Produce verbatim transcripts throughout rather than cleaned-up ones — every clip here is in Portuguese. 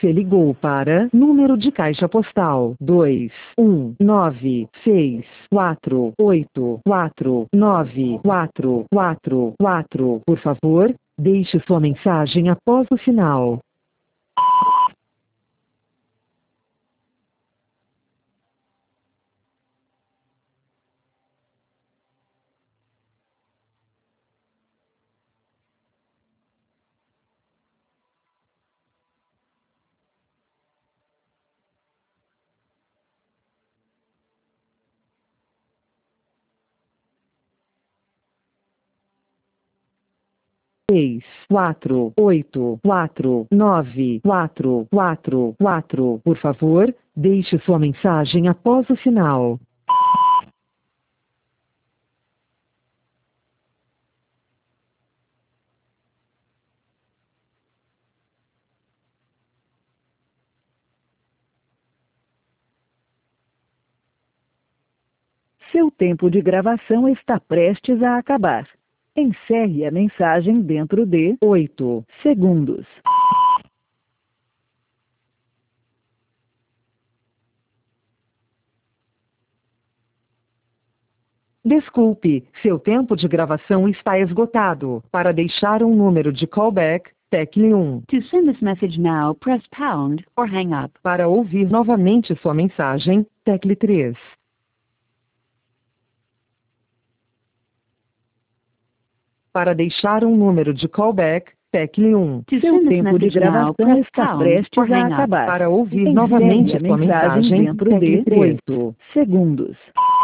Você ligou para número de caixa postal dois um nove seis quatro oito quatro nove quatro quatro quatro. Por favor, deixe sua mensagem após o sinal. Seis, quatro, oito, quatro, nove, quatro, quatro, quatro. Por favor, deixe sua mensagem após o sinal. Seu tempo de gravação está prestes a acabar. Encerre a mensagem dentro de oito segundos. Desculpe, seu tempo de gravação está esgotado. Para deixar um número de callback, tecle um. To send this message now, press pound or hang up. Para ouvir novamente sua mensagem, tecle três. Para deixar um número de callback, tecle um. To Seu send this tempo de message now, gravação press está pound prestes or a hang up. acabar. Para ouvir Encerre novamente a sua mensagem mensagem, dentro tecle de três. oito segundos.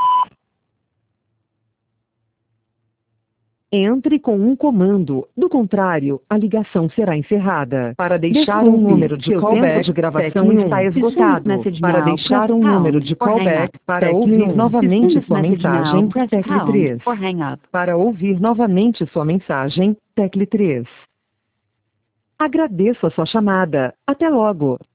Entre com um comando, do contrário, a ligação será encerrada. Para deixar um Desculpe, número de seu callback, tempo de gravação tecle um. está To send this esgotado. message Para now, deixar press um número pound de or hang callback, up. para Tecle ouvir um. To novamente send this sua message now, mensagem, press tecle pound três. or hang up. Para ouvir novamente sua mensagem, tecle três. Agradeço a sua chamada. Até logo.